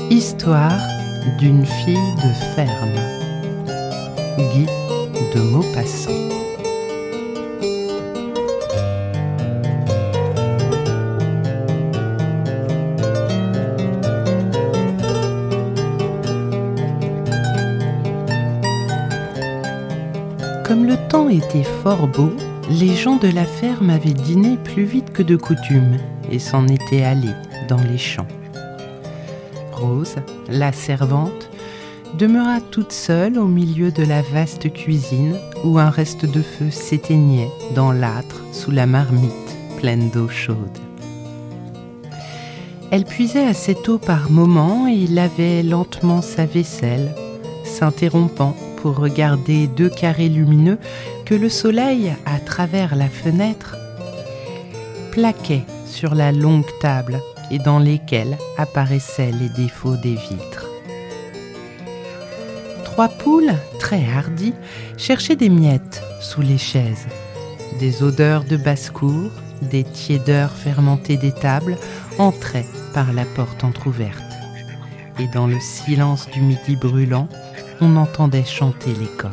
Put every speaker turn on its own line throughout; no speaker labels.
Histoire d'une fille de ferme. Guy de Maupassant. Comme le temps était fort beau, les gens de la ferme avaient dîné plus vite que de coutume et s'en étaient allés dans les champs. Rose, la servante, demeura toute seule au milieu de la vaste cuisine où un reste de feu s'éteignait dans l'âtre sous la marmite pleine d'eau chaude. Elle puisait à cette eau par moments et lavait lentement sa vaisselle, s'interrompant pour regarder deux carrés lumineux que le soleil, à travers la fenêtre, plaquait sur la longue table et dans lesquels apparaissaient les défauts des vitres. 3 poules, très hardies, cherchaient des miettes sous les chaises. Des odeurs de basse-cour, des tiédeurs fermentées des tables entraient par la porte entr'ouverte. Et dans le silence du midi brûlant, on entendait chanter les coqs.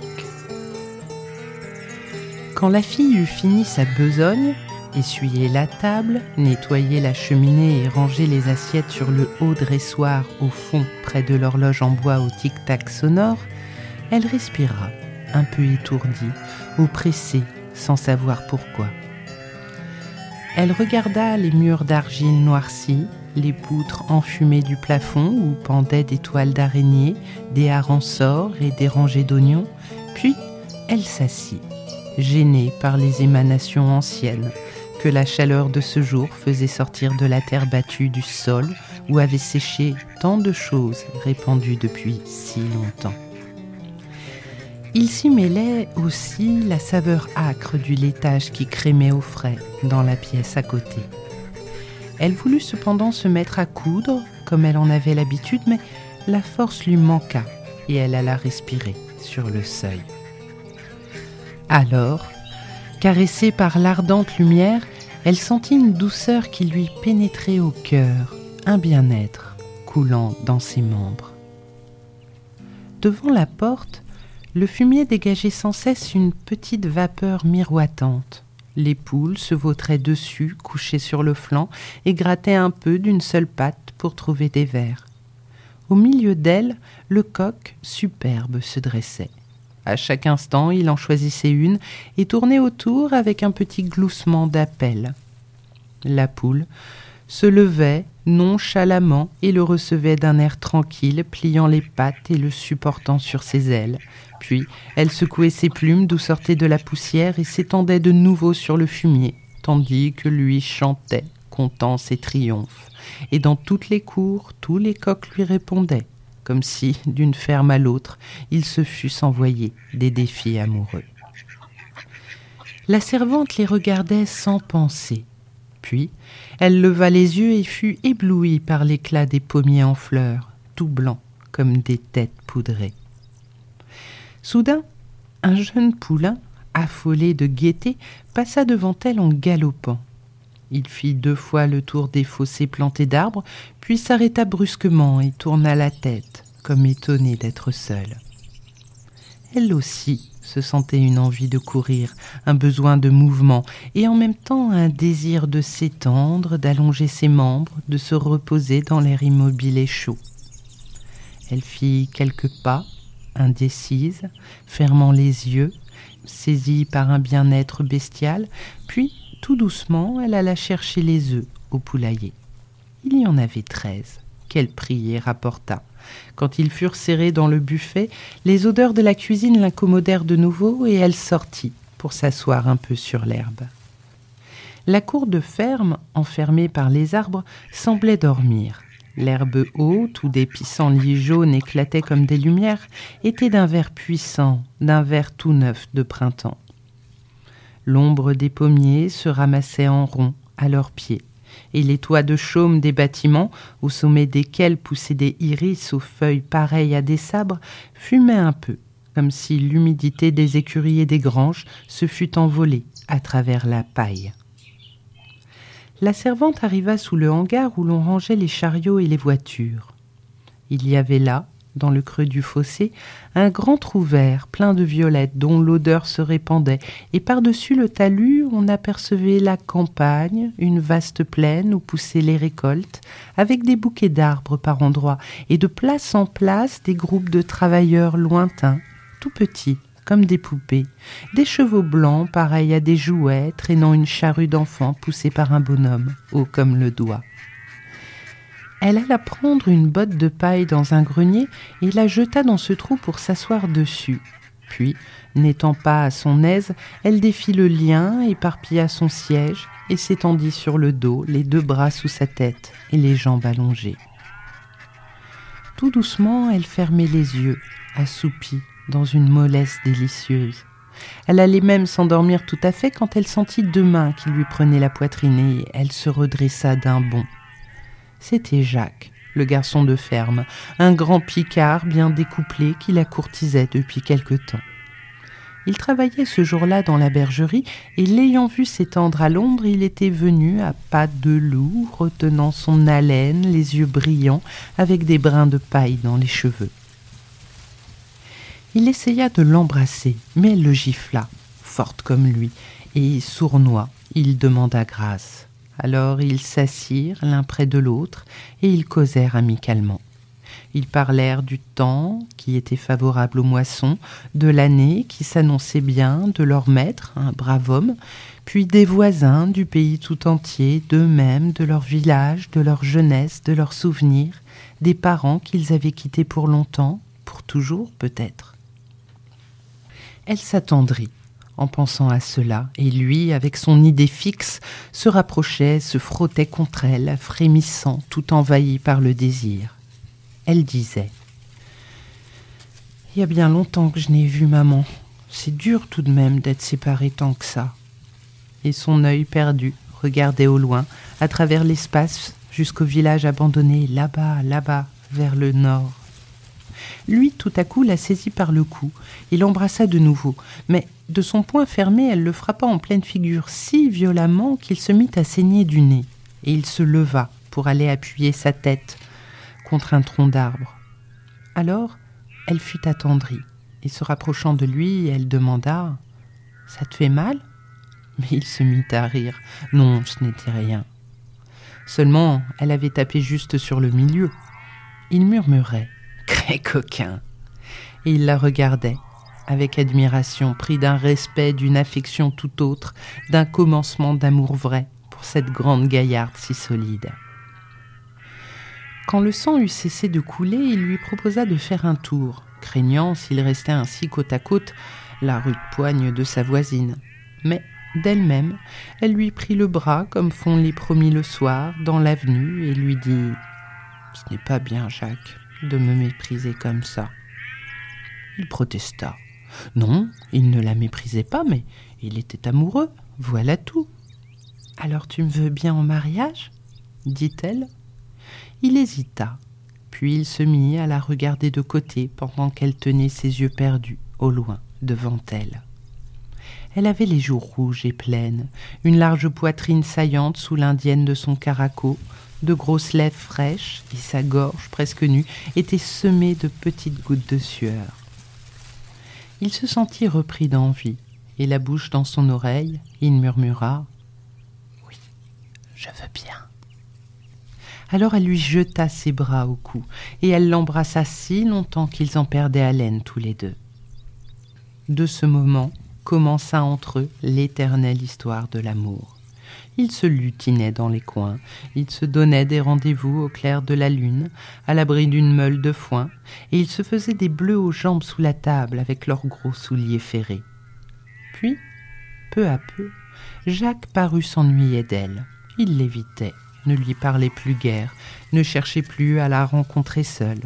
Quand la fille eut fini sa besogne, essuyé la table, nettoyé la cheminée et rangé les assiettes sur le haut dressoir au fond près de l'horloge en bois au tic-tac sonore, elle respira, un peu étourdie, oppressée, sans savoir pourquoi. Elle regarda les murs d'argile noircis, les poutres enfumées du plafond où pendaient des toiles d'araignée, des harengs-sores et des rangées d'oignons, puis elle s'assit, gênée par les émanations anciennes que la chaleur de ce jour faisait sortir de la terre battue du sol où avaient séché tant de choses répandues depuis si longtemps. Il s'y mêlait aussi la saveur âcre du laitage qui crémait au frais dans la pièce à côté. Elle voulut cependant se mettre à coudre, comme elle en avait l'habitude, mais la force lui manqua et elle alla respirer sur le seuil. Alors, caressée par l'ardente lumière, elle sentit une douceur qui lui pénétrait au cœur, un bien-être coulant dans ses membres. Devant la porte, le fumier dégageait sans cesse une petite vapeur miroitante. Les poules se vautraient dessus, couchées sur le flanc, et grattaient un peu d'une seule patte pour trouver des vers. Au milieu d'elles, le coq, superbe, se dressait. À chaque instant, il en choisissait une et tournait autour avec un petit gloussement d'appel. La poule se levait nonchalamment et le recevait d'un air tranquille, pliant les pattes et le supportant sur ses ailes. Puis, elle secouait ses plumes d'où sortait de la poussière et s'étendait de nouveau sur le fumier, tandis que lui chantait, contant ses triomphes. Et dans toutes les cours, tous les coqs lui répondaient, comme si, d'une ferme à l'autre, ils se fussent envoyés des défis amoureux. La servante les regardait sans penser. Puis, elle leva les yeux et fut éblouie par l'éclat des pommiers en fleurs, tout blancs comme des têtes poudrées. Soudain, un jeune poulain, affolé de gaieté, passa devant elle en galopant. Il fit 2 fois le tour des fossés plantés d'arbres, puis s'arrêta brusquement et tourna la tête, comme étonné d'être seule. Elle aussi se sentait une envie de courir, un besoin de mouvement, et en même temps un désir de s'étendre, d'allonger ses membres, de se reposer dans l'air immobile et chaud. Elle fit quelques pas, indécise, fermant les yeux, saisie par un bien-être bestial, puis, tout doucement, elle alla chercher les œufs au poulailler. Il y en avait 13, qu'elle prit et rapporta. Quand ils furent serrés dans le buffet, les odeurs de la cuisine l'incommodèrent de nouveau et elle sortit pour s'asseoir un peu sur l'herbe. La cour de ferme, enfermée par les arbres, semblait dormir. L'herbe haute, où des pissenlits jaunes éclataient comme des lumières, était d'un vert puissant, d'un vert tout neuf de printemps. L'ombre des pommiers se ramassait en rond à leurs pieds, et les toits de chaume des bâtiments, au sommet desquels poussaient des iris aux feuilles pareilles à des sabres, fumaient un peu, comme si l'humidité des écuries et des granges se fût envolée à travers la paille. La servante arriva sous le hangar où l'on rangeait les chariots et les voitures. Il y avait là, dans le creux du fossé, un grand trou vert plein de violettes dont l'odeur se répandait, et par-dessus le talus on apercevait la campagne, une vaste plaine où poussaient les récoltes, avec des bouquets d'arbres par endroits, et de place en place des groupes de travailleurs lointains, tout petits, comme des poupées, des chevaux blancs pareils à des jouets, traînant une charrue d'enfants poussée par un bonhomme, haut comme le doigt. Elle alla prendre une botte de paille dans un grenier et la jeta dans ce trou pour s'asseoir dessus. Puis, n'étant pas à son aise, elle défit le lien, éparpilla son siège et s'étendit sur le dos, les 2 bras sous sa tête et les jambes allongées. Tout doucement, elle fermait les yeux, assoupie, dans une mollesse délicieuse. Elle allait même s'endormir tout à fait quand elle sentit 2 mains qui lui prenaient la poitrine et elle se redressa d'un bond. C'était Jacques, le garçon de ferme, un grand picard bien découplé qui la courtisait depuis quelque temps. Il travaillait ce jour-là dans la bergerie et l'ayant vu s'étendre à l'ombre, il était venu à pas de loup, retenant son haleine, les yeux brillants, avec des brins de paille dans les cheveux. Il essaya de l'embrasser, mais elle le gifla, forte comme lui, et sournois, il demanda grâce. Alors ils s'assirent l'un près de l'autre et ils causèrent amicalement. Ils parlèrent du temps qui était favorable aux moissons, de l'année qui s'annonçait bien, de leur maître, un brave homme, puis des voisins, du pays tout entier, d'eux-mêmes, de leur village, de leur jeunesse, de leurs souvenirs, des parents qu'ils avaient quittés pour longtemps, pour toujours peut-être. Elle s'attendrit en pensant à cela, et lui, avec son idée fixe, se rapprochait, se frottait contre elle, frémissant, tout envahi par le désir. Elle disait « Il y a bien longtemps que je n'ai vu maman. C'est dur tout de même d'être séparés tant que ça. » Et son œil perdu regardait au loin, à travers l'espace, jusqu'au village abandonné, là-bas, vers le nord. Lui, tout à coup, la saisit par le cou et l'embrassa de nouveau, mais de son poing fermé, elle le frappa en pleine figure si violemment qu'il se mit à saigner du nez, et il se leva pour aller appuyer sa tête contre un tronc d'arbre. Alors, elle fut attendrie, et se rapprochant de lui, elle demanda « Ça te fait mal ?» Mais il se mit à rire. Non, ce n'était rien. Seulement, elle avait tapé juste sur le milieu. Il murmurait « Très coquin !» Et il la regardait, avec admiration, pris d'un respect, d'une affection tout autre, d'un commencement d'amour vrai pour cette grande gaillarde si solide. Quand le sang eut cessé de couler, il lui proposa de faire un tour, craignant, s'il restait ainsi côte à côte, la rude poigne de sa voisine. Mais d'elle-même, elle lui prit le bras, comme font les promis le soir, dans l'avenue, et lui dit « Ce n'est pas bien, Jacques, de me mépriser comme ça. » Il protesta. Non, il ne la méprisait pas, mais il était amoureux, voilà tout. « Alors tu me veux bien en mariage ?» dit-elle. Il hésita, puis il se mit à la regarder de côté pendant qu'elle tenait ses yeux perdus, au loin, devant elle. Elle avait les joues rouges et pleines, une large poitrine saillante sous l'indienne de son caraco, de grosses lèvres fraîches, et sa gorge, presque nue, était semée de petites gouttes de sueur. Il se sentit repris d'envie, et la bouche dans son oreille, il murmura « Oui, je veux bien. » Alors elle lui jeta ses bras au cou, et elle l'embrassa si longtemps qu'ils en perdaient haleine tous les deux. De ce moment commença entre eux l'éternelle histoire de l'amour. Ils se lutinaient dans les coins, ils se donnaient des rendez-vous au clair de la lune, à l'abri d'une meule de foin, et ils se faisaient des bleus aux jambes sous la table avec leurs gros souliers ferrés. Puis, peu à peu, Jacques parut s'ennuyer d'elle. Il l'évitait, ne lui parlait plus guère, ne cherchait plus à la rencontrer seule.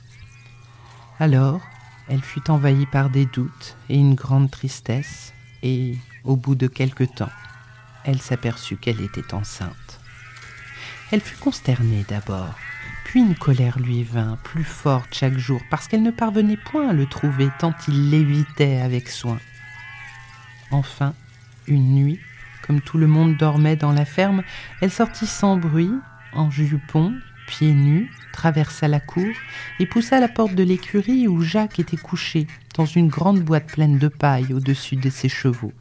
Alors, elle fut envahie par des doutes et une grande tristesse, et, au bout de quelque temps, elle s'aperçut qu'elle était enceinte. Elle fut consternée d'abord, puis une colère lui vint, plus forte chaque jour, parce qu'elle ne parvenait point à le trouver tant il l'évitait avec soin. Enfin, une nuit, comme tout le monde dormait dans la ferme, elle sortit sans bruit, en jupon, pieds nus, traversa la cour et poussa la porte de l'écurie où Jacques était couché, dans une grande boîte pleine de paille au-dessus de ses chevaux.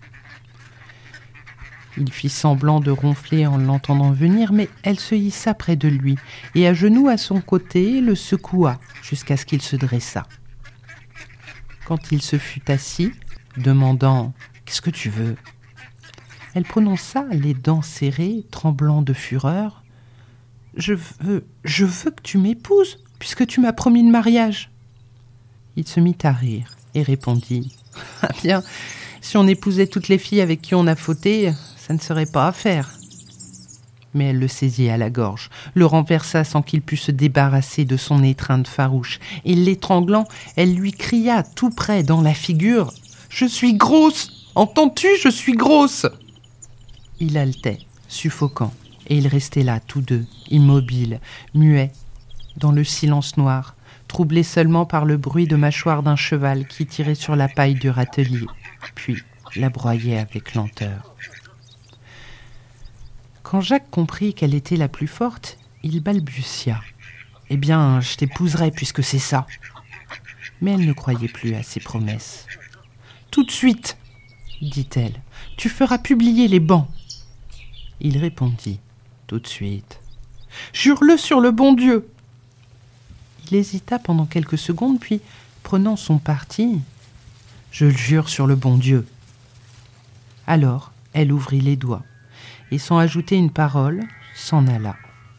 Il fit semblant de ronfler en l'entendant venir, mais elle se hissa près de lui et à genoux à son côté le secoua jusqu'à ce qu'il se dressât. Quand il se fut assis, demandant « Qu'est-ce que tu veux ?» Elle prononça, les dents serrées, tremblant de fureur. « Je veux que tu m'épouses, puisque tu m'as promis le mariage. » Il se mit à rire et répondit « Ah bien, si on épousait toutes les filles avec qui on a fauté, ça ne serait pas à faire. » Mais elle le saisit à la gorge, le renversa sans qu'il pût se débarrasser de son étreinte farouche, et l'étranglant, elle lui cria tout près dans la figure « Je suis grosse! Entends-tu, je suis grosse !» Il haletait, suffocant, et ils restaient là, tous deux, immobiles, muets, dans le silence noir, troublés seulement par le bruit de mâchoire d'un cheval qui tirait sur la paille du râtelier, puis la broyait avec lenteur. Quand Jacques comprit qu'elle était la plus forte, il balbutia. « Eh bien, je t'épouserai puisque c'est ça. » Mais elle ne croyait plus à ses promesses. « Tout de suite, dit-elle, tu feras publier les bans. » Il répondit, tout de suite, « Jure-le sur le bon Dieu !» Il hésita pendant quelques secondes, puis, prenant son parti, « Je le jure sur le bon Dieu. » Alors, elle ouvrit les doigts, et sans ajouter une parole, s'en alla.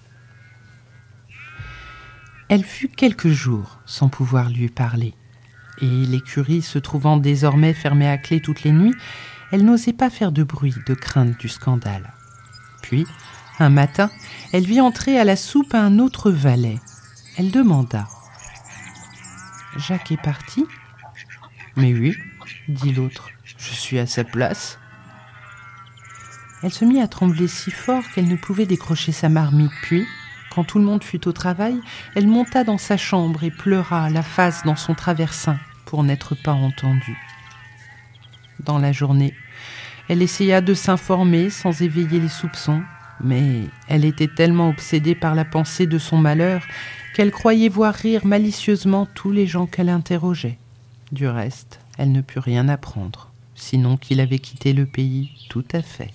Elle fut quelques jours sans pouvoir lui parler, et l'écurie se trouvant désormais fermée à clé toutes les nuits, elle n'osait pas faire de bruit de crainte du scandale. Puis, un matin, elle vit entrer à la soupe un autre valet. Elle demanda « Jacques est parti ?»« Mais oui, dit l'autre, je suis à sa place. » Elle se mit à trembler si fort qu'elle ne pouvait décrocher sa marmite. Puis, quand tout le monde fut au travail, elle monta dans sa chambre et pleura la face dans son traversin pour n'être pas entendue. Dans la journée, elle essaya de s'informer sans éveiller les soupçons, mais elle était tellement obsédée par la pensée de son malheur qu'elle croyait voir rire malicieusement tous les gens qu'elle interrogeait. Du reste, elle ne put rien apprendre, sinon qu'il avait quitté le pays tout à fait.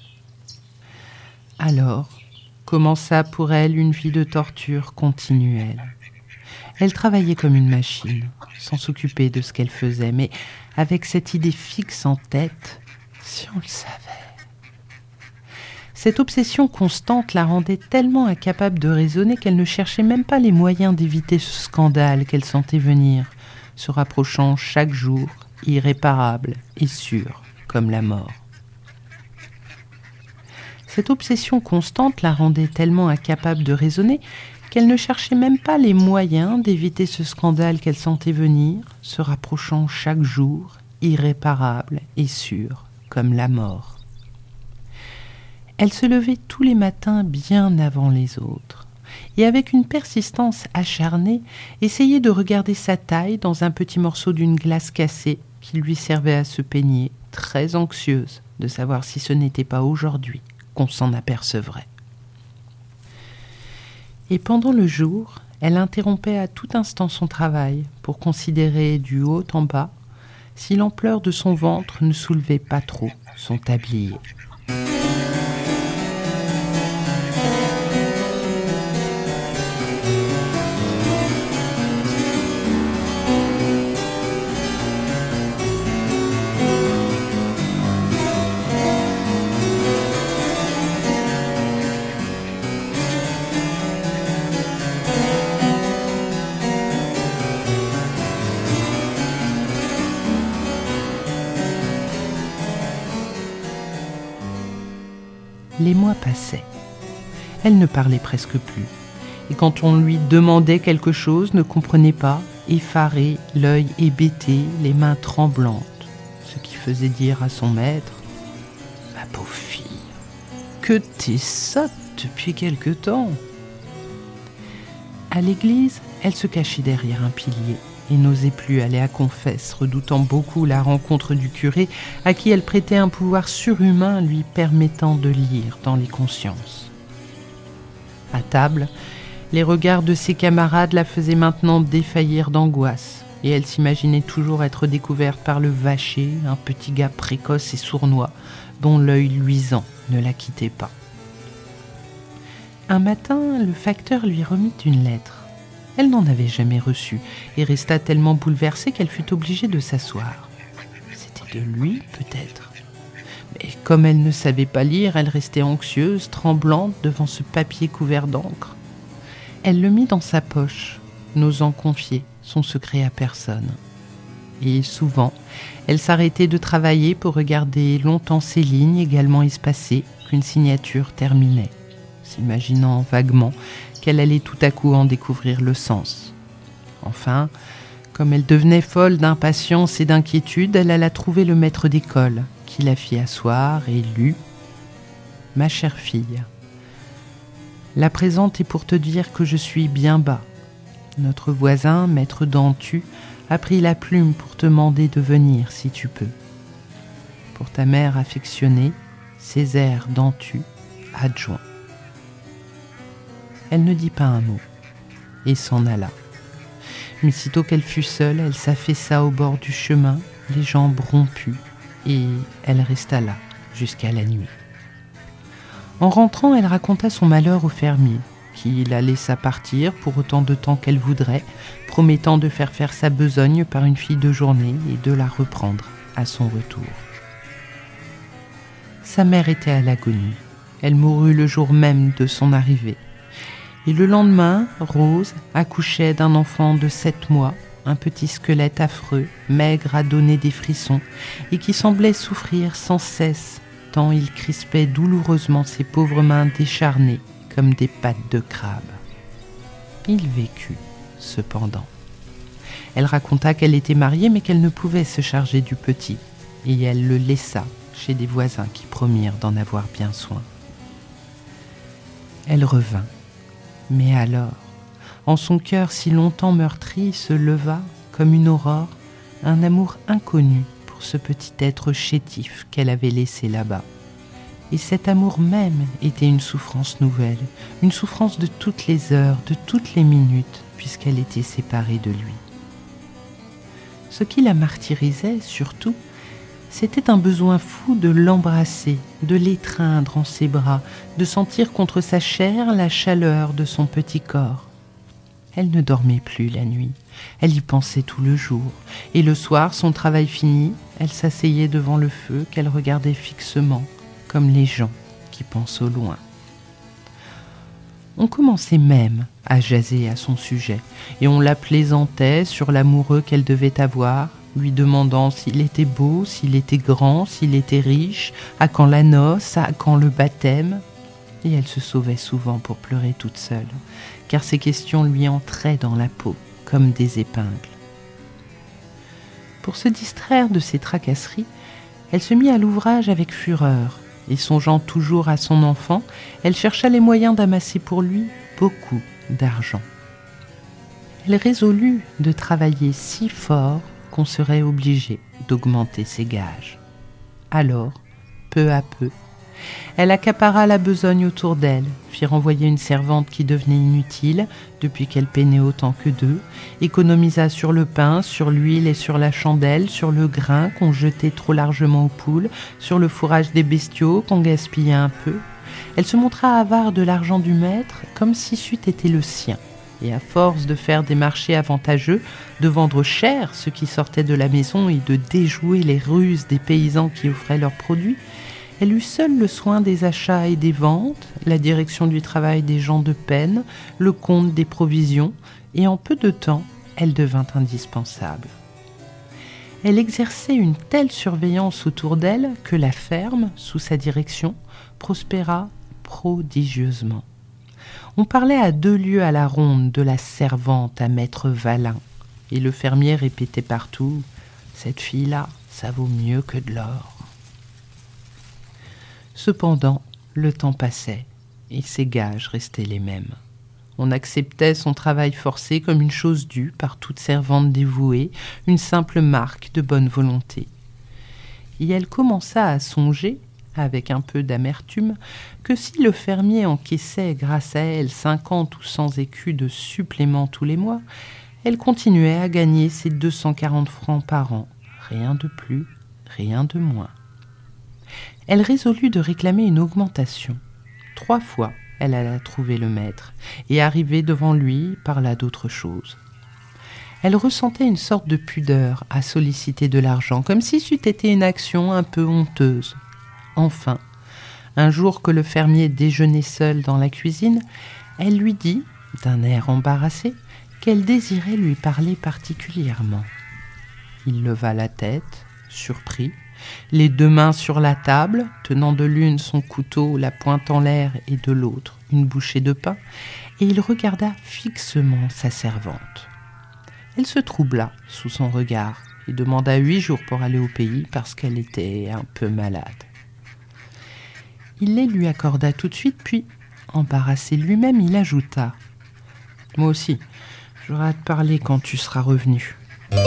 Alors commença pour elle une vie de torture continuelle. Elle travaillait comme une machine, sans s'occuper de ce qu'elle faisait, mais avec cette idée fixe en tête, si on le savait. Cette obsession constante la rendait tellement incapable de raisonner qu'elle ne cherchait même pas les moyens d'éviter ce scandale qu'elle sentait venir, se rapprochant chaque jour, irréparable et sûr comme la mort. Cette obsession constante la rendait tellement incapable de raisonner qu'elle ne cherchait même pas les moyens d'éviter ce scandale qu'elle sentait venir, se rapprochant chaque jour, irréparable et sûr comme la mort. Elle se levait tous les matins bien avant les autres, et avec une persistance acharnée, essayait de regarder sa taille dans un petit morceau d'une glace cassée qui lui servait à se peigner, très anxieuse de savoir si ce n'était pas aujourd'hui qu'on s'en apercevrait. Et pendant le jour, elle interrompait à tout instant son travail pour considérer du haut en bas si l'ampleur de son ventre ne soulevait pas trop son tablier. Les mois passaient. Elle ne parlait presque plus. Et quand on lui demandait quelque chose, ne comprenait pas, effarée, l'œil hébété, les mains tremblantes. Ce qui faisait dire à son maître « Ma pauvre fille, que t'es sotte depuis quelque temps !» À l'église, elle se cachait derrière un pilier et n'osait plus aller à confesse, redoutant beaucoup la rencontre du curé à qui elle prêtait un pouvoir surhumain lui permettant de lire dans les consciences. À table, Les regards de ses camarades la faisaient maintenant défaillir d'angoisse, et elle s'imaginait toujours être découverte par le vacher, un petit gars précoce et sournois, dont l'œil luisant ne la quittait pas. Un matin, le facteur lui remit une lettre. Elle n'en avait jamais reçu et resta tellement bouleversée qu'elle fut obligée de s'asseoir. C'était de lui, peut-être. Mais comme elle ne savait pas lire, elle restait anxieuse, tremblante devant ce papier couvert d'encre. Elle le mit dans sa poche, n'osant confier son secret à personne. Et souvent, elle s'arrêtait de travailler pour regarder longtemps ces lignes également espacées qu'une signature terminait, s'imaginant vaguement qu'elle allait tout à coup en découvrir le sens. Enfin, comme elle devenait folle d'impatience et d'inquiétude, elle alla trouver le maître d'école, qui la fit asseoir et lut « Ma chère fille, la présente est pour te dire que je suis bien bas. Notre voisin, maître Dentu, a pris la plume pour te mander de venir si tu peux. Pour ta mère affectionnée, Césaire Dentu, adjoint. » Elle ne dit pas un mot et s'en alla. Mais sitôt qu'elle fut seule, elle s'affaissa au bord du chemin, les jambes rompues, et elle resta là jusqu'à la nuit. En rentrant, elle raconta son malheur au fermier, qui la laissa partir pour autant de temps qu'elle voudrait, promettant de faire sa besogne par une fille de journée et de la reprendre à son retour. Sa mère était à l'agonie. Elle mourut le jour même de son arrivée. Et le lendemain, Rose accouchait d'un enfant de 7 mois, un petit squelette affreux, maigre à donner des frissons, et qui semblait souffrir sans cesse, tant il crispait douloureusement ses pauvres mains décharnées comme des pattes de crabe. Il vécut, cependant. Elle raconta qu'elle était mariée, mais qu'elle ne pouvait se charger du petit, et elle le laissa chez des voisins qui promirent d'en avoir bien soin. Elle revint. Mais alors, en son cœur si longtemps meurtri, se leva, comme une aurore, un amour inconnu pour ce petit être chétif qu'elle avait laissé là-bas. Et cet amour même était une souffrance nouvelle, une souffrance de toutes les heures, de toutes les minutes, puisqu'elle était séparée de lui. Ce qui la martyrisait, surtout, c'était un besoin fou de l'embrasser, de l'étreindre en ses bras, de sentir contre sa chair la chaleur de son petit corps. Elle ne dormait plus la nuit, elle y pensait tout le jour, et le soir, son travail fini, elle s'asseyait devant le feu qu'elle regardait fixement, comme les gens qui pensent au loin. On commençait même à jaser à son sujet, et on la plaisantait sur l'amoureux qu'elle devait avoir, lui demandant s'il était beau, s'il était grand, s'il était riche, à quand la noce, à quand le baptême. Et elle se sauvait souvent pour pleurer toute seule, car ces questions lui entraient dans la peau comme des épingles. Pour se distraire de ces tracasseries, elle se mit à l'ouvrage avec fureur, et songeant toujours à son enfant, elle chercha les moyens d'amasser pour lui beaucoup d'argent. Elle résolut de travailler si fort qu'on serait obligé d'augmenter ses gages. Alors, peu à peu, elle accapara la besogne autour d'elle, fit renvoyer une servante qui devenait inutile depuis qu'elle peinait autant que d'eux, économisa sur le pain, sur l'huile et sur la chandelle, sur le grain qu'on jetait trop largement aux poules, sur le fourrage des bestiaux qu'on gaspillait un peu. Elle se montra avare de l'argent du maître comme si c'eût été le sien. Et à force de faire des marchés avantageux, de vendre cher ce qui sortait de la maison et de déjouer les ruses des paysans qui offraient leurs produits, elle eut seule le soin des achats et des ventes, la direction du travail des gens de peine, le compte des provisions, et en peu de temps, elle devint indispensable. Elle exerçait une telle surveillance autour d'elle que la ferme, sous sa direction, prospéra prodigieusement. On parlait à 2 lieues à la ronde de la servante à maître Valin, et le fermier répétait partout « Cette fille-là, ça vaut mieux que de l'or ». Cependant, le temps passait, et ses gages restaient les mêmes. On acceptait son travail forcé comme une chose due par toute servante dévouée, une simple marque de bonne volonté. Et elle commença à songer avec un peu d'amertume, que si le fermier encaissait grâce à elle 50 ou 100 écus de supplément tous les mois, elle continuait à gagner ses 240 francs par an. Rien de plus, rien de moins. Elle résolut de réclamer une augmentation. 3 fois, elle alla trouver le maître, et arrivée devant lui, parla d'autre chose. Elle ressentait une sorte de pudeur à solliciter de l'argent, comme si c'eût été une action un peu honteuse. Enfin, un jour que le fermier déjeunait seul dans la cuisine, elle lui dit, d'un air embarrassé, qu'elle désirait lui parler particulièrement. Il leva la tête, surpris, les 2 mains sur la table, tenant de l'une son couteau, la pointe en l'air, et de l'autre une bouchée de pain, et il regarda fixement sa servante. Elle se troubla sous son regard et demanda 8 jours pour aller au pays parce qu'elle était un peu malade. Il les lui accorda tout de suite, puis, embarrassé lui-même, il ajouta « Moi aussi, j'aurai à te parler quand tu seras revenu. »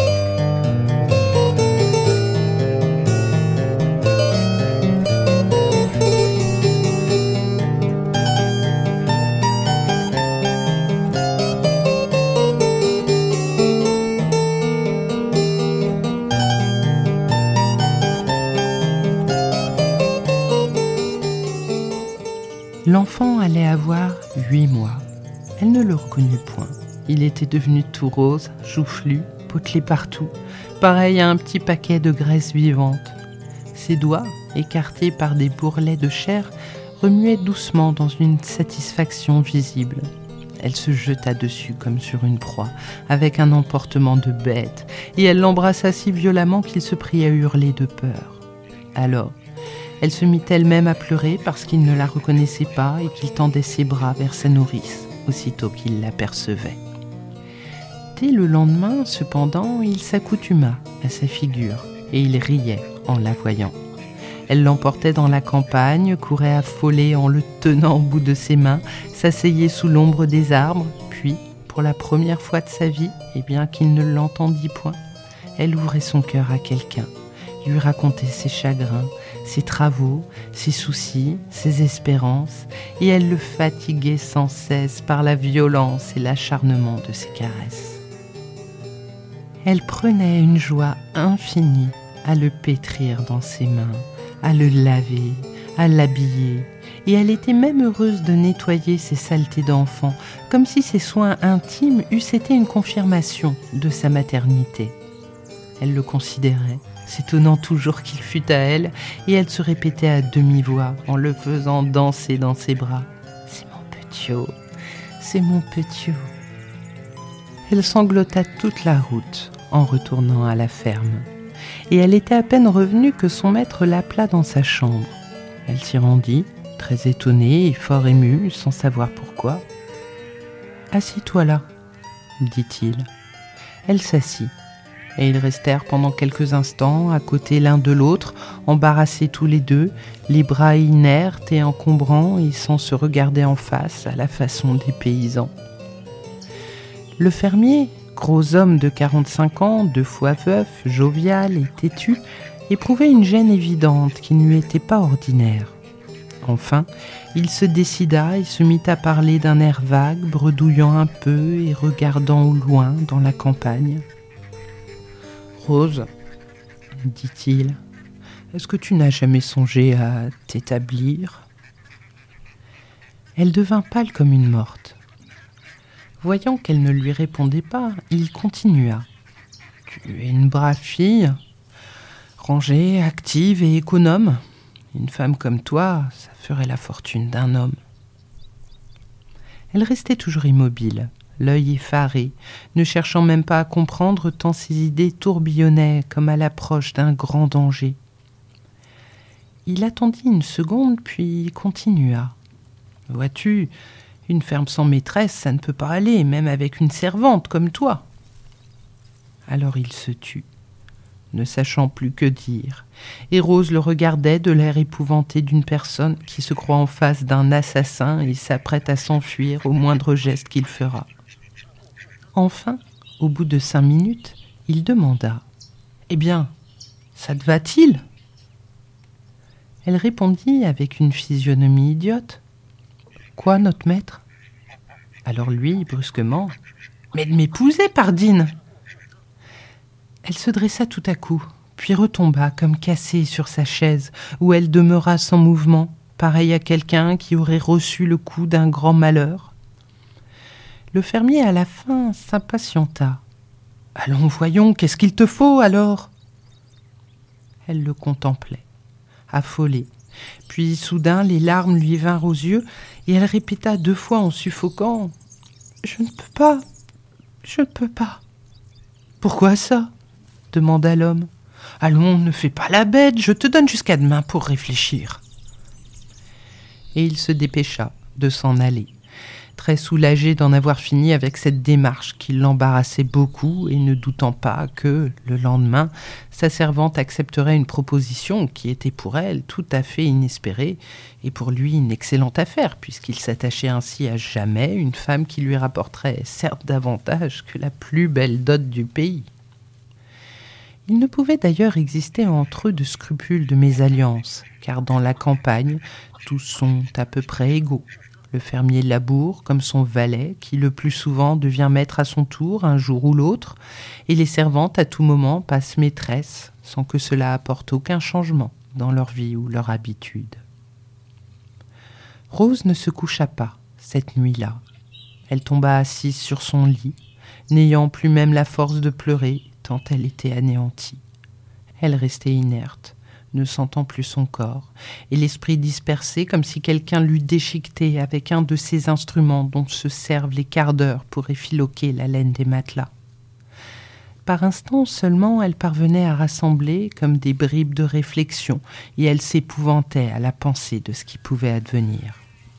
L'enfant allait avoir 8 mois. Elle ne le reconnut point. Il était devenu tout rose, joufflu, potelé partout, pareil à un petit paquet de graisse vivante. Ses doigts, écartés par des bourrelets de chair, remuaient doucement dans une satisfaction visible. Elle se jeta dessus comme sur une proie, avec un emportement de bête, et elle l'embrassa si violemment qu'il se prit à hurler de peur. Alors, elle se mit elle-même à pleurer parce qu'il ne la reconnaissait pas et qu'il tendait ses bras vers sa nourrice, aussitôt qu'il l'apercevait. Dès le lendemain, cependant, il s'accoutumma à sa figure et il riait en la voyant. Elle l'emportait dans la campagne, courait affolée en le tenant au bout de ses mains, s'asseyait sous l'ombre des arbres, puis, pour la première fois de sa vie, et bien qu'il ne l'entendît point, elle ouvrait son cœur à quelqu'un, lui racontait ses chagrins, ses travaux, ses soucis, ses espérances, et elle le fatiguait sans cesse par la violence et l'acharnement de ses caresses. Elle prenait une joie infinie à le pétrir dans ses mains, à le laver, à l'habiller, et elle était même heureuse de nettoyer ses saletés d'enfant, comme si ses soins intimes eussent été une confirmation de sa maternité. Elle le considérait, s'étonnant toujours qu'il fût à elle, et elle se répétait à demi-voix en le faisant danser dans ses bras. « C'est mon petiot, c'est mon petiot. » Elle sanglota toute la route en retournant à la ferme, et elle était à peine revenue que son maître l'appela dans sa chambre. Elle s'y rendit, très étonnée et fort émue, sans savoir pourquoi. « Assis-toi là, » dit-il. Elle s'assit. Et ils restèrent pendant quelques instants à côté l'un de l'autre, embarrassés tous les deux, les bras inertes et encombrants et sans se regarder en face à la façon des paysans. Le fermier, gros homme de 45 ans, 2 fois veuf, jovial et têtu, éprouvait une gêne évidente qui ne lui était pas ordinaire. Enfin, il se décida et se mit à parler d'un air vague, bredouillant un peu et regardant au loin dans la campagne. « Rose, dit-il, est-ce que tu n'as jamais songé à t'établir ?» Elle devint pâle comme une morte. Voyant qu'elle ne lui répondait pas, il continua. « Tu es une brave fille, rangée, active et économe. Une femme comme toi, ça ferait la fortune d'un homme. » Elle restait toujours immobile, l'œil effaré, ne cherchant même pas à comprendre tant ses idées tourbillonnaient comme à l'approche d'un grand danger. Il attendit une seconde, puis continua. « Vois-tu, une ferme sans maîtresse, ça ne peut pas aller, même avec une servante comme toi. » Alors il se tut, ne sachant plus que dire, et Rose le regardait de l'air épouvanté d'une personne qui se croit en face d'un assassin et s'apprête à s'enfuir au moindre geste qu'il fera. Enfin, au bout de 5 minutes, il demanda « Eh bien, ça te va-t-il » Elle répondit avec une physionomie idiote. « Quoi, notre maître ?» Alors lui, brusquement, « Mais de m'épouser, pardine !» Elle se dressa tout à coup, puis retomba comme cassée sur sa chaise, où elle demeura sans mouvement, pareille à quelqu'un qui aurait reçu le coup d'un grand malheur. Le fermier, à la fin, s'impatienta. « Allons, voyons, qu'est-ce qu'il te faut, alors ?» Elle le contemplait, affolée. Puis, soudain, les larmes lui vinrent aux yeux, et elle répéta 2 fois en suffoquant. « Je ne peux pas, je ne peux pas. »« Pourquoi ça ?» demanda l'homme. « Allons, ne fais pas la bête, je te donne jusqu'à demain pour réfléchir. » Et il se dépêcha de s'en aller, très soulagé d'en avoir fini avec cette démarche qui l'embarrassait beaucoup et ne doutant pas que, le lendemain, sa servante accepterait une proposition qui était pour elle tout à fait inespérée et pour lui une excellente affaire, puisqu'il s'attachait ainsi à jamais une femme qui lui rapporterait certes davantage que la plus belle dot du pays. Il ne pouvait d'ailleurs exister entre eux de scrupules de mésalliance, car dans la campagne, tous sont à peu près égaux. Le fermier laboure comme son valet, qui le plus souvent devient maître à son tour un jour ou l'autre, et les servantes à tout moment passent maîtresses, sans que cela apporte aucun changement dans leur vie ou leur habitude. Rose ne se coucha pas cette nuit-là. Elle tomba assise sur son lit, n'ayant plus même la force de pleurer, tant elle était anéantie. Elle restait inerte, ne sentant plus son corps, et l'esprit dispersé comme si quelqu'un l'eût déchiqueté avec un de ces instruments dont se servent les cardeurs pour effiloquer la laine des matelas. Par instants seulement, elle parvenait à rassembler comme des bribes de réflexion, et elle s'épouvantait à la pensée de ce qui pouvait advenir.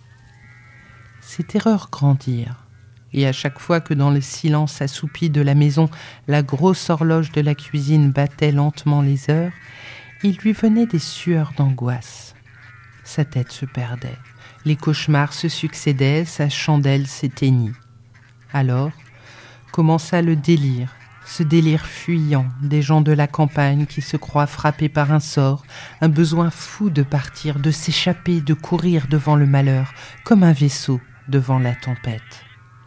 Ses terreurs grandirent. Et à chaque fois que dans le silence assoupi de la maison, la grosse horloge de la cuisine battait lentement les heures, il lui venait des sueurs d'angoisse. Sa tête se perdait, les cauchemars se succédaient, sa chandelle s'éteignit. Alors commença le délire, ce délire fuyant des gens de la campagne qui se croient frappés par un sort, un besoin fou de partir, de s'échapper, de courir devant le malheur, comme un vaisseau devant la tempête.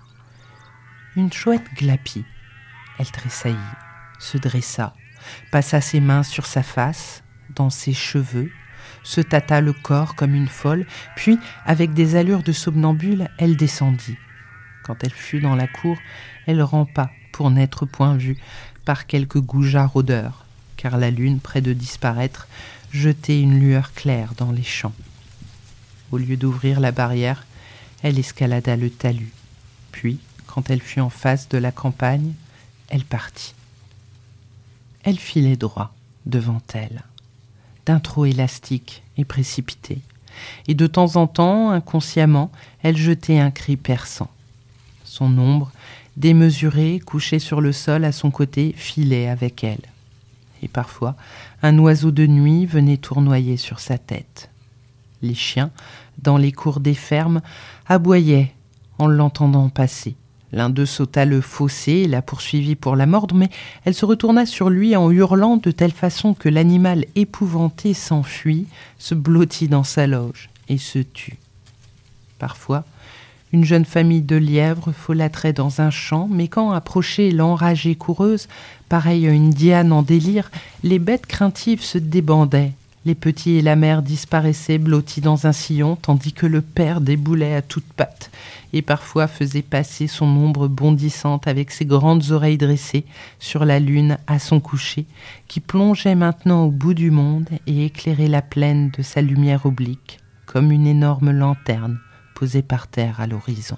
Une chouette glapit. Elle tressaillit, se dressa, passa ses mains sur sa face, dans ses cheveux, se tâta le corps comme une folle, puis, avec des allures de somnambule, elle descendit. Quand elle fut dans la cour, elle rampa pour n'être point vue par quelque goujat rôdeur, car la lune, près de disparaître, jetait une lueur claire dans les champs. Au lieu d'ouvrir la barrière, elle escalada le talus, puis, quand elle fut en face de la campagne, elle partit. Elle filait droit devant elle, d'un trot élastique et précipité, et de temps en temps, inconsciemment, elle jetait un cri perçant. Son ombre, démesurée, couchée sur le sol à son côté, filait avec elle. Et parfois, un oiseau de nuit venait tournoyer sur sa tête. Les chiens, dans les cours des fermes, aboyaient en l'entendant passer. L'un d'eux sauta le fossé et la poursuivit pour la mordre, mais elle se retourna sur lui en hurlant de telle façon que l'animal épouvanté s'enfuit, se blottit dans sa loge et se tut. Parfois, une jeune famille de lièvres folâtrait dans un champ, mais quand approchait l'enragée coureuse, pareille à une diane en délire, les bêtes craintives se débandaient. Les petits et la mère disparaissaient blottis dans un sillon, tandis que le père déboulait à toutes pattes et parfois faisait passer son ombre bondissante avec ses grandes oreilles dressées sur la lune à son coucher, qui plongeait maintenant au bout du monde et éclairait la plaine de sa lumière oblique, comme une énorme lanterne posée par terre à l'horizon.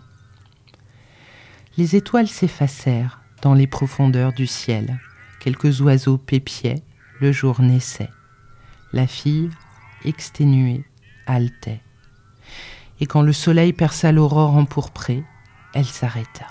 Les étoiles s'effacèrent dans les profondeurs du ciel. Quelques oiseaux pépiaient, le jour naissait. La fille, exténuée, haletait. Et quand le soleil perça l'aurore empourprée, elle s'arrêta.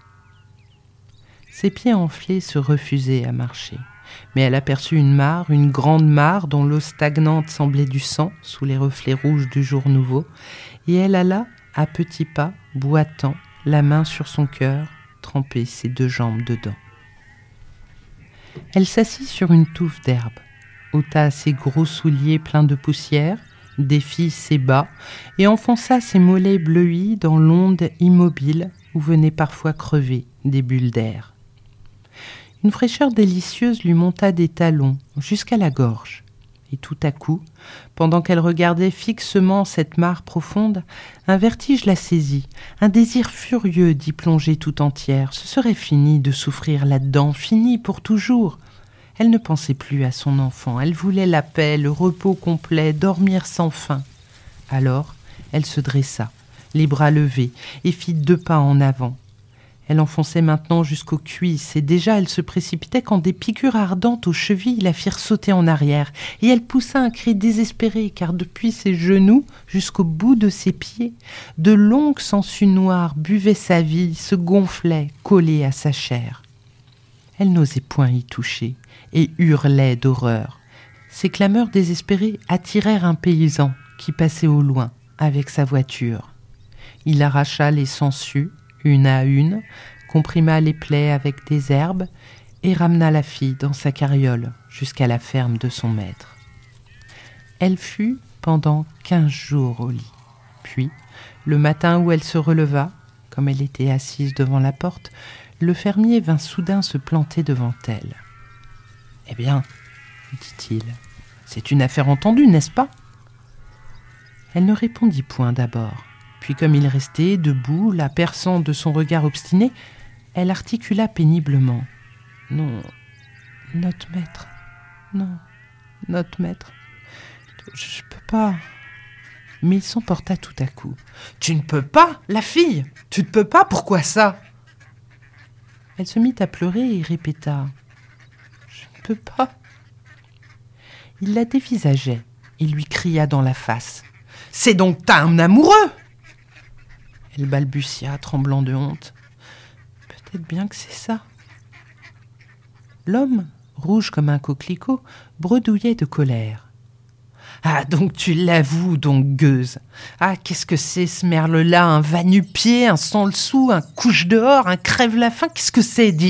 Ses pieds enflés se refusaient à marcher, mais elle aperçut une mare, une grande mare dont l'eau stagnante semblait du sang sous les reflets rouges du jour nouveau, et elle alla, à petits pas, boitant, la main sur son cœur, tremper ses 2 jambes dedans. Elle s'assit sur une touffe d'herbe, ôta ses gros souliers pleins de poussière, défit ses bas et enfonça ses mollets bleuis dans l'onde immobile où venaient parfois crever des bulles d'air. Une fraîcheur délicieuse lui monta des talons jusqu'à la gorge. Et tout à coup, pendant qu'elle regardait fixement cette mare profonde, un vertige la saisit, un désir furieux d'y plonger tout entière. Ce serait fini de souffrir là-dedans, fini pour toujours. Elle ne pensait plus à son enfant, elle voulait la paix, le repos complet, dormir sans faim. Alors, elle se dressa, les bras levés, et fit 2 pas en avant. Elle enfonçait maintenant jusqu'aux cuisses, et déjà elle se précipitait quand des piqûres ardentes aux chevilles la firent sauter en arrière, et elle poussa un cri désespéré, car depuis ses genoux jusqu'au bout de ses pieds, de longues sangsues noires buvaient sa vie, se gonflaient, collées à sa chair. Elle n'osait point y toucher, et hurlait d'horreur. Ses clameurs désespérées attirèrent un paysan qui passait au loin avec sa voiture. Il arracha les sangsues, une à une, comprima les plaies avec des herbes et ramena la fille dans sa carriole jusqu'à la ferme de son maître. Elle fut pendant 15 jours au lit. Puis, le matin où elle se releva, comme elle était assise devant la porte, le fermier vint soudain se planter devant elle. « Eh bien, dit-il, c'est une affaire entendue, n'est-ce pas ?» Elle ne répondit point d'abord. Puis comme il restait debout, la perçant de son regard obstiné, elle articula péniblement. « Non, notre maître, non, notre maître, je peux pas. » Mais il s'emporta tout à coup. « Tu ne peux pas, la fille, tu ne peux pas, pourquoi ça ?» Elle se mit à pleurer et répéta « Je ne peux pas. » Il la dévisageait et lui cria dans la face « C'est donc un amoureux !» Elle balbutia, tremblant de honte. « Peut-être bien que c'est ça. » L'homme, rouge comme un coquelicot, bredouillait de colère. « Ah, donc tu l'avoues, donc gueuse. Ah, qu'est-ce que c'est ce merle-là, un va-nu-pied, un sans-le-sou, un couche-dehors, un crève-la-faim, qu'est-ce que c'est, dis ?»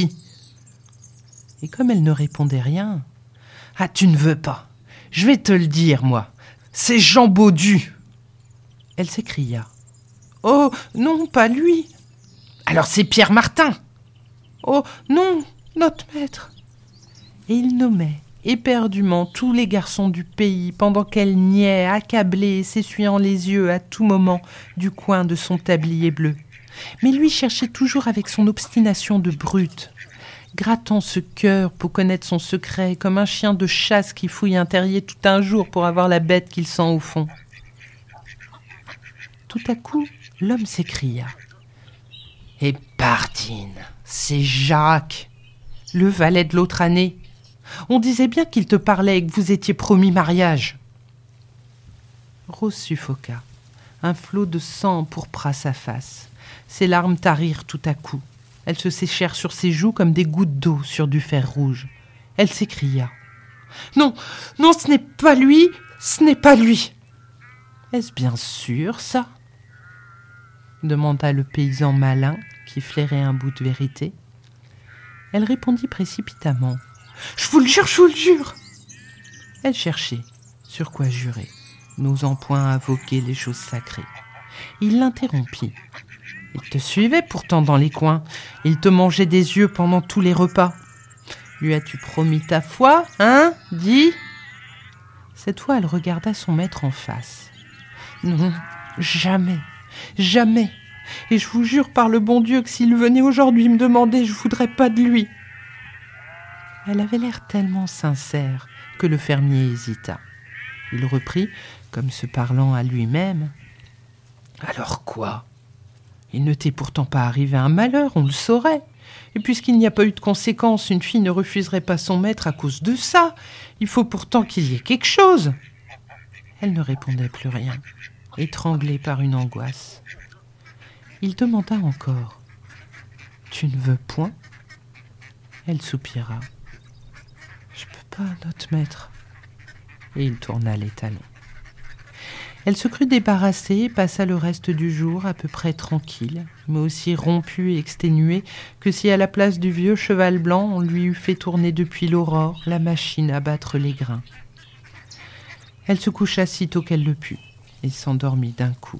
Et comme elle ne répondait rien, « Ah, tu ne veux pas. Je vais te le dire, moi. C'est Jean Baudu. » Elle s'écria. « Oh, non, pas lui. »« Alors c'est Pierre Martin. »« Oh, non, notre maître. » Et il nommait éperdument tous les garçons du pays pendant qu'elle niait, accablée, s'essuyant les yeux à tout moment du coin de son tablier bleu. Mais lui cherchait toujours avec son obstination de brute, grattant ce cœur pour connaître son secret, comme un chien de chasse qui fouille un terrier tout un jour pour avoir la bête qu'il sent au fond. Tout à coup, l'homme s'écria. « Et Pardine, c'est Jacques, le valet de l'autre année. On disait bien qu'il te parlait et que vous étiez promis mariage. » Rose suffoqua. Un flot de sang pourpra sa face. Ses larmes tarirent tout à coup. Elles se séchèrent sur ses joues comme des gouttes d'eau sur du fer rouge. Elle s'écria. « Non, non, ce n'est pas lui, ce n'est pas lui. »« Est-ce bien sûr, ça ?» demanda le paysan malin qui flairait un bout de vérité. Elle répondit précipitamment. « Je vous le jure, je vous le jure !» Elle cherchait sur quoi jurer, n'osant point invoquer les choses sacrées. Il l'interrompit. « Il te suivait pourtant dans les coins. Il te mangeait des yeux pendant tous les repas. Lui as-tu promis ta foi, hein, dis ?» Cette fois, elle regarda son maître en face. « Non, jamais, jamais. Et je vous jure par le bon Dieu que s'il venait aujourd'hui me demander, je ne voudrais pas de lui. » Elle avait l'air tellement sincère que le fermier hésita. Il reprit, comme se parlant à lui-même. « Alors quoi ? Il ne t'est pourtant pas arrivé un malheur, on le saurait. Et puisqu'il n'y a pas eu de conséquences, une fille ne refuserait pas son maître à cause de ça. Il faut pourtant qu'il y ait quelque chose. » Elle ne répondait plus rien, étranglée par une angoisse. Il demanda encore. « Tu ne veux point ?» Elle soupira. « Je peux pas, notre maître. » Et il tourna les talons. Elle se crut débarrassée et passa le reste du jour à peu près tranquille, mais aussi rompue et exténuée que si à la place du vieux cheval blanc on lui eût fait tourner depuis l'aurore la machine à battre les grains. Elle se coucha sitôt qu'elle le put et s'endormit d'un coup.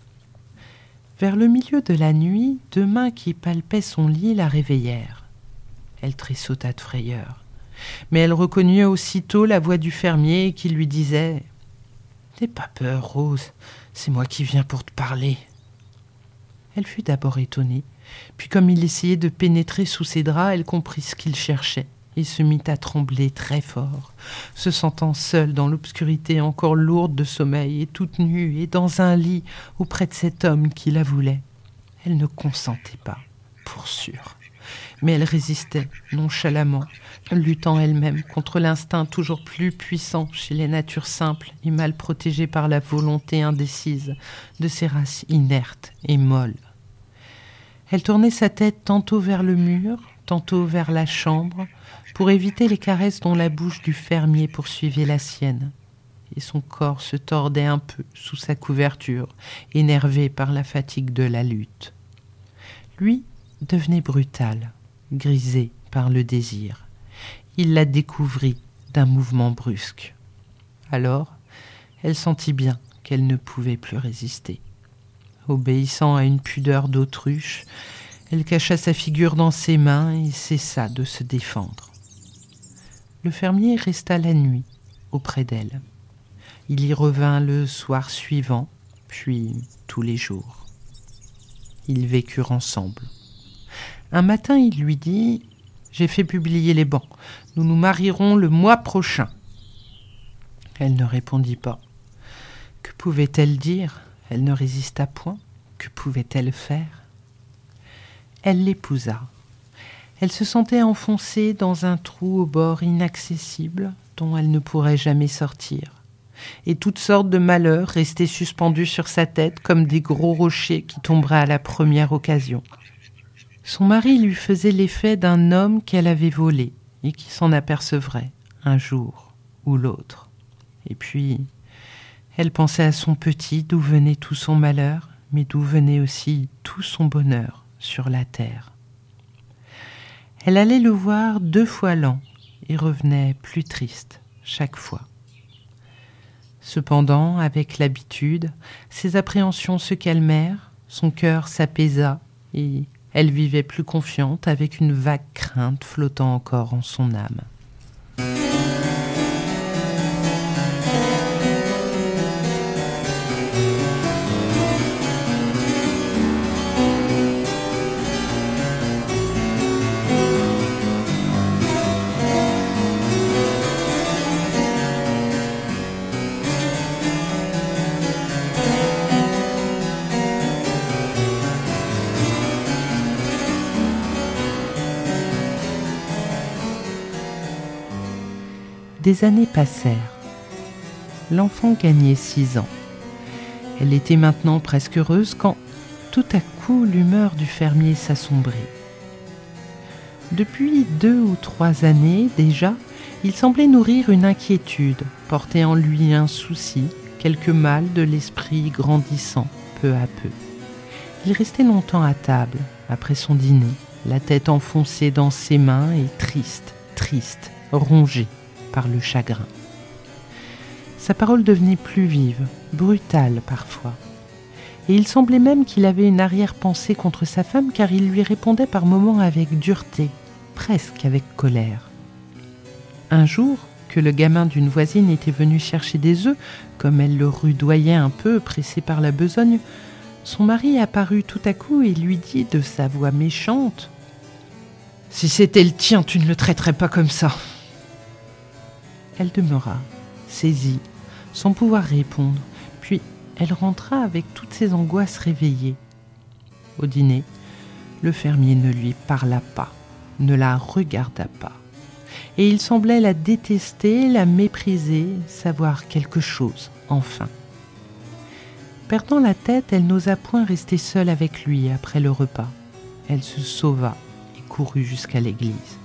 Vers le milieu de la nuit, 2 mains qui palpaient son lit la réveillèrent. Elle tressauta de frayeur, mais elle reconnut aussitôt la voix du fermier qui lui disait « N'aie pas peur, Rose, c'est moi qui viens pour te parler. » Elle fut d'abord étonnée, puis comme il essayait de pénétrer sous ses draps, elle comprit ce qu'il cherchait et se mit à trembler très fort, se sentant seule dans l'obscurité encore lourde de sommeil et toute nue et dans un lit auprès de cet homme qui la voulait. Elle ne consentait pas, pour sûr, mais elle résistait nonchalamment, luttant elle-même contre l'instinct toujours plus puissant chez les natures simples et mal protégées par la volonté indécise de ces races inertes et molles. Elle tournait sa tête tantôt vers le mur, tantôt vers la chambre, pour éviter les caresses dont la bouche du fermier poursuivait la sienne. Et son corps se tordait un peu sous sa couverture, énervé par la fatigue de la lutte. Lui devenait brutal, grisé par le désir. Il la découvrit d'un mouvement brusque. Alors, elle sentit bien qu'elle ne pouvait plus résister. Obéissant à une pudeur d'autruche, elle cacha sa figure dans ses mains et cessa de se défendre. Le fermier resta la nuit auprès d'elle. Il y revint le soir suivant, puis tous les jours. Ils vécurent ensemble. Un matin, il lui dit « J'ai fait publier les bans. Nous nous marierons le mois prochain. » Elle ne répondit pas. Que pouvait-elle dire ? Elle ne résista point. Que pouvait-elle faire ? Elle l'épousa. Elle se sentait enfoncée dans un trou au bord inaccessible dont elle ne pourrait jamais sortir. Et toutes sortes de malheurs restaient suspendus sur sa tête comme des gros rochers qui tomberaient à la première occasion. Son mari lui faisait l'effet d'un homme qu'elle avait volé et qui s'en apercevrait un jour ou l'autre. Et puis, elle pensait à son petit, d'où venait tout son malheur, mais d'où venait aussi tout son bonheur sur la terre. Elle allait le voir 2 fois l'an et revenait plus triste chaque fois. Cependant, avec l'habitude, ses appréhensions se calmèrent, son cœur s'apaisa et elle vivait plus confiante avec une vague crainte flottant encore en son âme. Des années passèrent. L'enfant gagnait 6 ans. Elle était maintenant presque heureuse quand, tout à coup, l'humeur du fermier s'assombrit. Depuis 2 ou 3 années déjà, il semblait nourrir une inquiétude, porter en lui un souci, quelque mal de l'esprit grandissant peu à peu. Il restait longtemps à table, après son dîner, la tête enfoncée dans ses mains et triste, rongé par le chagrin. Sa parole devenait plus vive, brutale parfois. Et il semblait même qu'il avait une arrière-pensée contre sa femme, car il lui répondait par moments avec dureté, presque avec colère. Un jour, que le gamin d'une voisine était venu chercher des œufs, comme elle le rudoyait un peu, pressé par la besogne, son mari apparut tout à coup et lui dit de sa voix méchante « Si c'était le tien, tu ne le traiterais pas comme ça !» Elle demeura, saisie, sans pouvoir répondre, puis elle rentra avec toutes ses angoisses réveillées. Au dîner, le fermier ne lui parla pas, ne la regarda pas, et il semblait la détester, la mépriser, savoir quelque chose, enfin. Perdant la tête, elle n'osa point rester seule avec lui après le repas. Elle se sauva et courut jusqu'à l'église.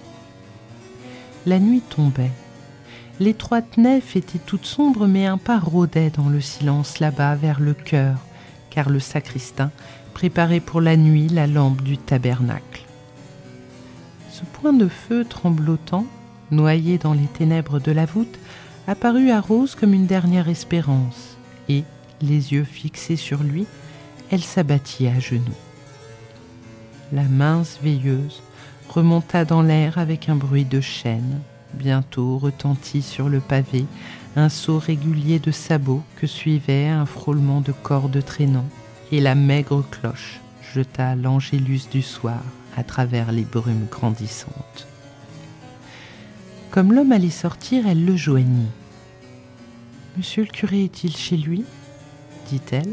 La nuit tombait. L'étroite nef était toute sombre, mais un pas rôdait dans le silence là-bas vers le chœur, car le sacristain préparait pour la nuit la lampe du tabernacle. Ce point de feu tremblotant, noyé dans les ténèbres de la voûte, apparut à Rose comme une dernière espérance, et, les yeux fixés sur lui, elle s'abattit à genoux. La mince veilleuse remonta dans l'air avec un bruit de chaîne. Bientôt retentit sur le pavé un saut régulier de sabots que suivait un frôlement de cordes traînant, et la maigre cloche jeta l'angélus du soir à travers les brumes grandissantes. Comme l'homme allait sortir, elle le joignit. « Monsieur le curé est-il chez lui ?» dit-elle.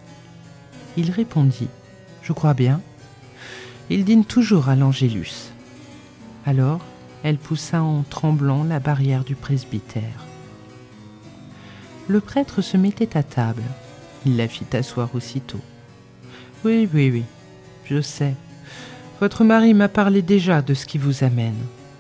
Il répondit « Je crois bien. Il dîne toujours à l'angélus. » Alors, elle poussa en tremblant la barrière du presbytère. Le prêtre se mettait à table. Il la fit asseoir aussitôt. « Oui, je sais. Votre mari m'a parlé déjà de ce qui vous amène. »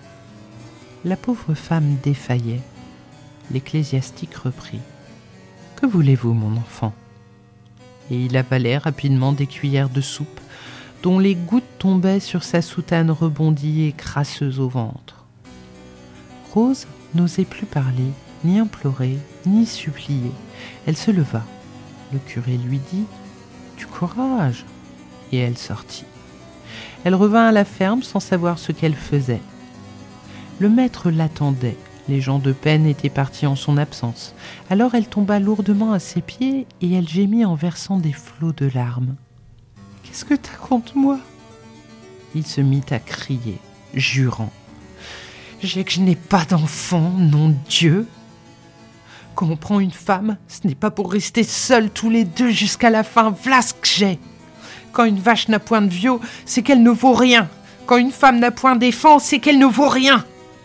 La pauvre femme défaillait. L'ecclésiastique reprit. « Que voulez-vous, mon enfant ?» Et il avalait rapidement des cuillères de soupe dont les gouttes tombaient sur sa soutane rebondie et crasseuse au ventre. Rose n'osait plus parler, ni implorer, ni supplier. Elle se leva. Le curé lui dit « Du courage !» et elle sortit. Elle revint à la ferme sans savoir ce qu'elle faisait. Le maître l'attendait. Les gens de peine étaient partis en son absence. Alors elle tomba lourdement à ses pieds et elle gémit en versant des flots de larmes. « Qu'est-ce que t'as contre moi ?» Il se mit à crier, jurant. « Que je n'ai pas d'enfant, nom de Dieu ! Quand on prend une femme, ce n'est pas pour rester seuls tous les deux jusqu'à la fin, v'là ce que j'ai. Quand une vache n'a point de viot, c'est qu'elle ne vaut rien. Quand une femme n'a point d'enfant, c'est qu'elle ne vaut rien. »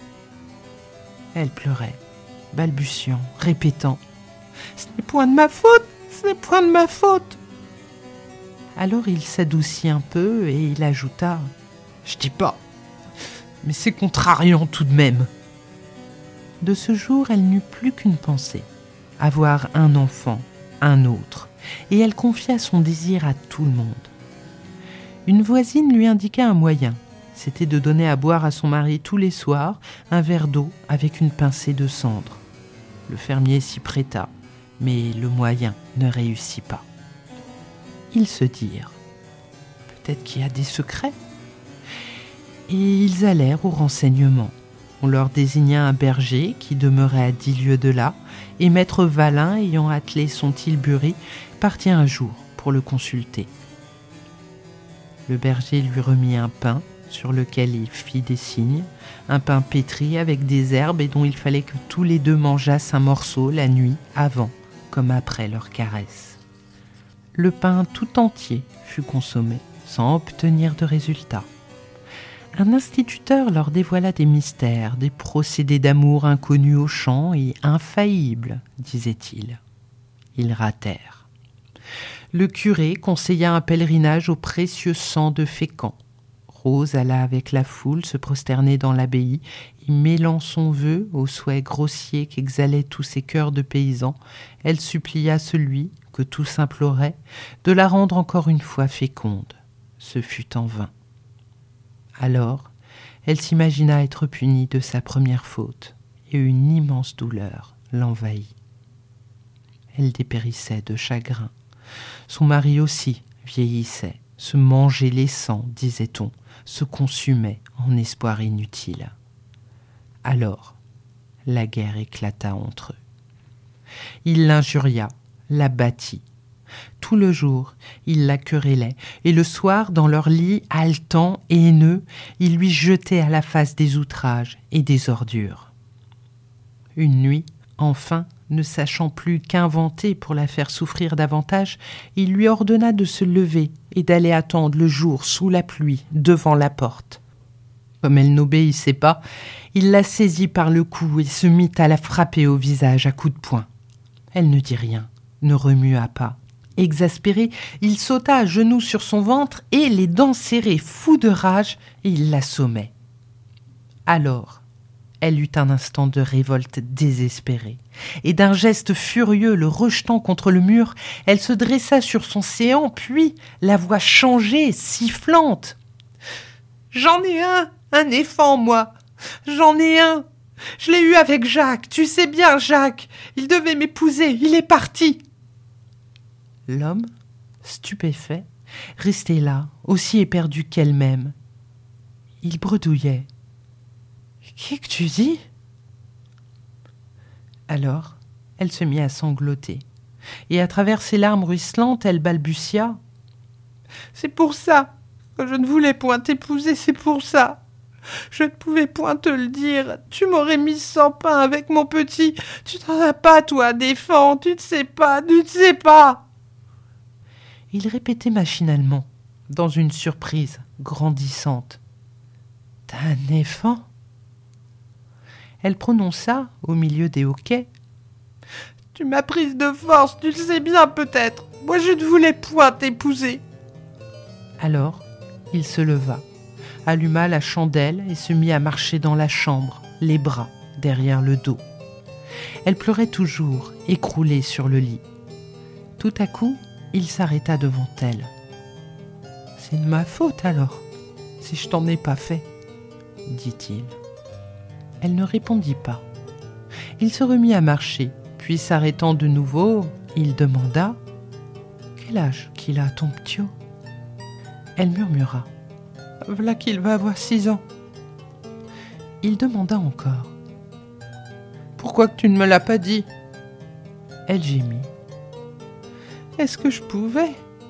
Elle pleurait, balbutiant, répétant « Ce n'est point de ma faute, ce n'est point de ma faute !» Alors il s'adoucit un peu et il ajouta « Je dis pas, mais c'est contrariant tout de même. » De ce jour, elle n'eut plus qu'une pensée, avoir un enfant, un autre, et elle confia son désir à tout le monde. Une voisine lui indiqua un moyen, c'était de donner à boire à son mari tous les soirs un verre d'eau avec une pincée de cendre. Le fermier s'y prêta, mais le moyen ne réussit pas. Ils se dirent « Peut-être qu'il y a des secrets ?» Et ils allèrent au renseignement. On leur désigna un berger qui demeurait à 10 lieues de là, et maître Valin, ayant attelé son tilbury, partit un jour pour le consulter. Le berger lui remit un pain sur lequel il fit des signes, un pain pétri avec des herbes et dont il fallait que tous les deux mangeassent un morceau la nuit avant comme après leur caresse. Le pain tout entier fut consommé sans obtenir de résultat. Un instituteur leur dévoila des mystères, des procédés d'amour inconnus aux champs et infaillibles, disait-il. Ils ratèrent. Le curé conseilla un pèlerinage au précieux sang de Fécamp. Rose alla avec la foule se prosterner dans l'abbaye et mêlant son vœu au souhait grossier qu'exhalaient tous ces cœurs de paysans, elle supplia celui que tous imploraient de la rendre encore une fois féconde. Ce fut en vain. Alors, elle s'imagina être punie de sa première faute et une immense douleur l'envahit. Elle dépérissait de chagrin. Son mari aussi vieillissait, se mangeait les sangs, disait-on, se consumait en espoir inutile. Alors, la guerre éclata entre eux. Il l'injuria, la battit. Tout le jour, il la querellait, et le soir, dans leur lit, haletant et haineux, il lui jetait à la face des outrages et des ordures. Une nuit, enfin, ne sachant plus qu'inventer pour la faire souffrir davantage, il lui ordonna de se lever et d'aller attendre le jour sous la pluie devant la porte. Comme elle n'obéissait pas, il la saisit par le cou et se mit à la frapper au visage à coups de poing. Elle ne dit rien, ne remua pas. Exaspéré, il sauta à genoux sur son ventre et, les dents serrées, fou de rage, il l'assommait. Alors, elle eut un instant de révolte désespérée, et d'un geste furieux le rejetant contre le mur, elle se dressa sur son séant, puis, la voix changée, sifflante. « J'en ai un éléphant, moi. J'en ai un. Je l'ai eu avec Jacques, tu sais bien, Jacques. Il devait m'épouser, il est parti. » L'homme, stupéfait, restait là, aussi éperdu qu'elle-même. Il bredouillait. « Qu'est-ce que tu dis ?» Alors, elle se mit à sangloter, et à travers ses larmes ruisselantes, elle balbutia. « C'est pour ça que je ne voulais point t'épouser, c'est pour ça. Je ne pouvais point te le dire. Tu m'aurais mis sans pain avec mon petit. Tu n'en as pas, toi, Défend. Tu ne sais pas, tu ne sais pas. » Il répétait machinalement, dans une surprise grandissante. « T'as un éléphant ?» Elle prononça, au milieu des hoquets. « Tu m'as prise de force, tu le sais bien peut-être. Moi je ne voulais point t'épouser. » Alors, il se leva, alluma la chandelle et se mit à marcher dans la chambre, les bras derrière le dos. Elle pleurait toujours, écroulée sur le lit. Tout à coup, il s'arrêta devant elle. « C'est de ma faute alors, si je t'en ai pas fait, » dit-il. Elle ne répondit pas. Il se remit à marcher, puis s'arrêtant de nouveau, il demanda « Quel âge qu'il a, ton p'tio ?» Elle murmura « V'là qu'il va avoir 6 ans. » Il demanda encore « Pourquoi que tu ne me l'as pas dit ?» Elle gémit. « Est-ce que je pouvais ?»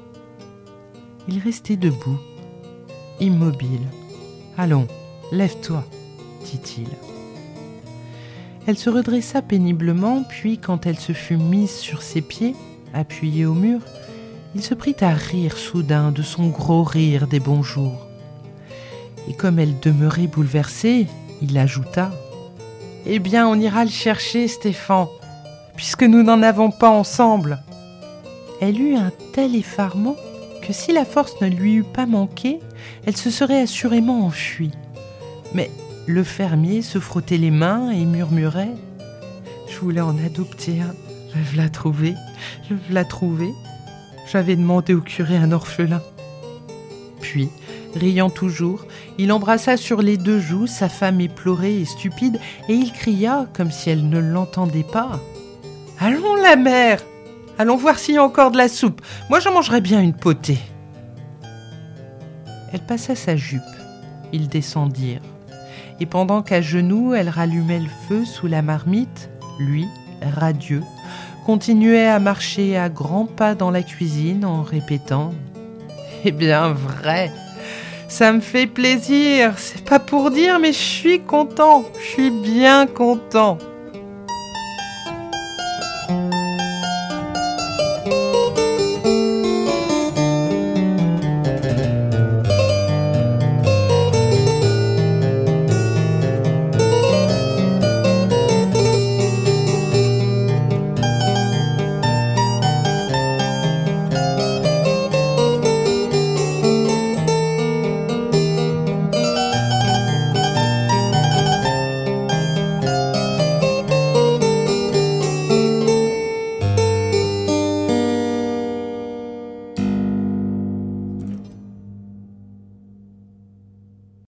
Il restait debout, immobile. « Allons, lève-toi, » dit-il. Elle se redressa péniblement, puis quand elle se fut mise sur ses pieds, appuyée au mur, il se prit à rire soudain de son gros rire des bons jours. Et comme elle demeurait bouleversée, il ajouta « Eh bien, on ira le chercher, Stéphane, puisque nous n'en avons pas ensemble. » Elle eut un tel effarement que si la force ne lui eût pas manqué, elle se serait assurément enfuie. Mais le fermier se frottait les mains et murmurait « Je voulais en adopter un, je l'ai trouvé, je l'ai trouvé. J'avais demandé au curé un orphelin. » Puis, riant toujours, il embrassa sur les 2 joues sa femme éplorée et stupide, et il cria, comme si elle ne l'entendait pas « Allons, la mère, allons voir s'il y a encore de la soupe. Moi, j'en mangerais bien une potée. » Elle passa sa jupe. Ils descendirent. Et pendant qu'à genoux, elle rallumait le feu sous la marmite, lui, radieux, continuait à marcher à grands pas dans la cuisine en répétant « Eh bien, vrai, ça me fait plaisir, c'est pas pour dire, mais je suis content, je suis bien content. »